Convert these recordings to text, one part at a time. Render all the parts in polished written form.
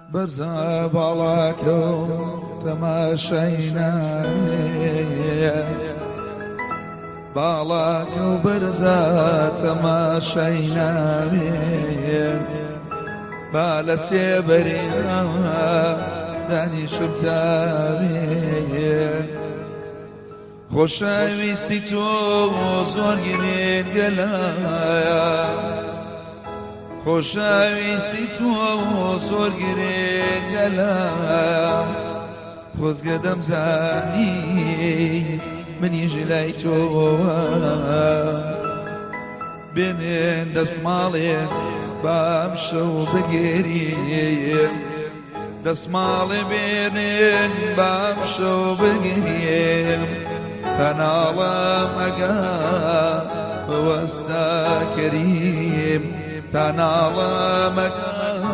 برزا باڵاکە تەماشاینایە باڵاکە و بەرزە تەماشایناوێ با لە سێبەریەوە دانیشم تاوێ خۆشەویستی تۆ زۆر گرێت گەلایە خۆشەویستی تۆ زۆر گرێت گەلایە خۆزگە دەمزانی منیش لای تۆوە بێنێن دەسماڵێ بام شەو بگێریم دەسماڵێ بێنێن بام شەو بگێریم تەناڵم ئەگا بەوەستا کەریم تەناڵم ئەگا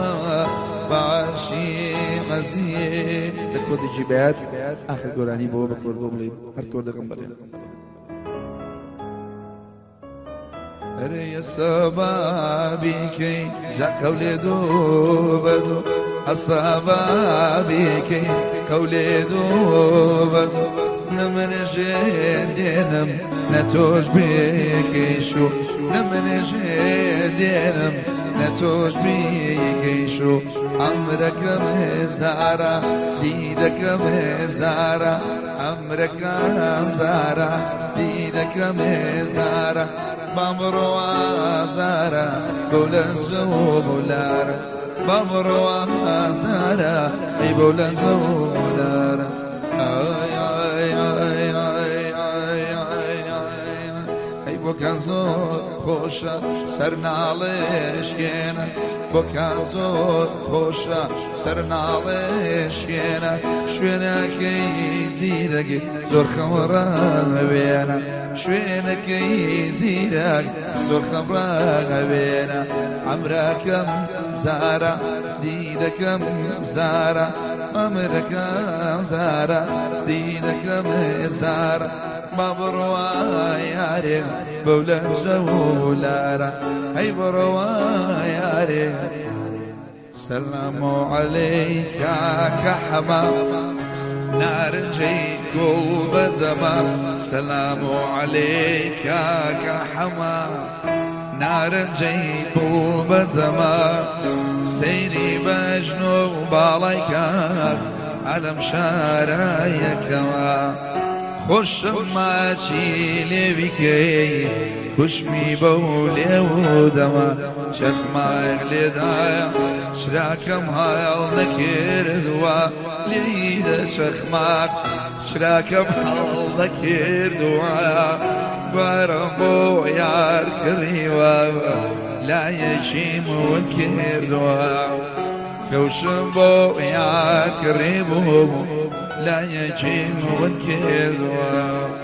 باشی غەزیێ لە کۆدێکی بەیات ئاخر گۆرانی بۆ بە کۆردۆ بڵێ هەر کۆردەکەم بەرێن هەرەیە سەبابیکەی جا قەولێ دۆ بەدۆ ئەسەبابیکەی قەولێ دۆ بەدۆ نەمنێژێ دێنم نەتۆش بێکەیشو نەمنێژێ دێنم نەتۆش بێکەیشو ئەمرەکەم هێزارە دیدەکەم هێزارە ئەمرەکەم زارە دیدەکەم هێزارە بامڕۆ ئازارە بەولەنجە و بۆلارە بامڕۆ ئازارە ئەی بەولەنجە و بۆلارە بۆکان زۆر خۆشە سەرناڵێشکێنە بۆکان زۆر خۆشە سەرناڵێشکێنە شوێنەکەی زیرەگی زۆر خەمڕەوێنە شوێنەکەی زیرەک زۆر خەمڕەوێنە ئەمرەکەم زارە دیدەکەم زارە ئەمرەکەم زارە دیدەکەم زارە ما بڕوا یارێ بەولەنجە و لارە هەی بڕوا یارێ سەلام عەلەیکە کە حەما نارنجەی گۆڵ بەدەما سەلام عەلەیکە کە حەما نارنجەی گۆڵ بەدەما سەیری بەژن و باڵای کار عەلەم شارایەکەوە خۆشم ماچی لێویکەی کوشمی بەو لێو دەما چەخماک لێدایە چراکەم هەڵ نەکردووە لێیدە چەخماک چراکەم هەڵ نەکردووە بارە بۆ یار کڕیوە لایەکیم ون کردووە کەوشم بۆ یار کڕیبوو لایەکیم ون کردووە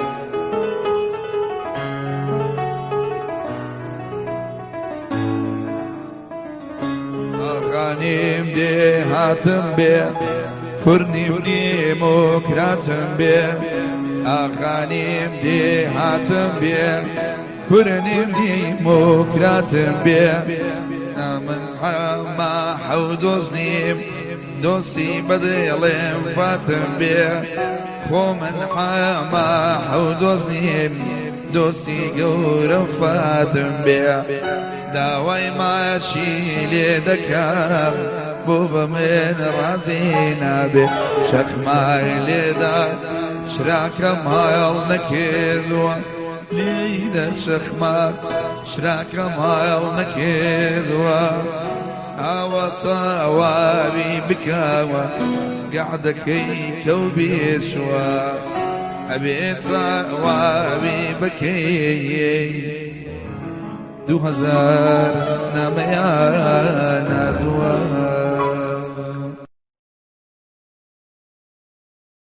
ئاغانیم دێ هاتم بێ کوڕنیم دیمۆکراتم بێ ئاغانیم دێ هاتم بێ کوڕنیم دیمۆکراتم بێ من هەما حەودۆز نیم دۆستی بەدڵێم فاتم بێ خۆ من هەما حەودۆز نیم دۆستی گەورە فاتم بێ داوای ماچی لێ دەکەم بۆ بە من ڕازی نابێ شەخمای لێدا چراکەم هەڵ نەکردووە لێیدە شەخماک چراکەم هەڵ نەکردووە ئاوە تەواوی بکەوە گەعدەکەی کەو بێچووە ئەبێ تەواوی بکەی 2000 نامەیان نردووە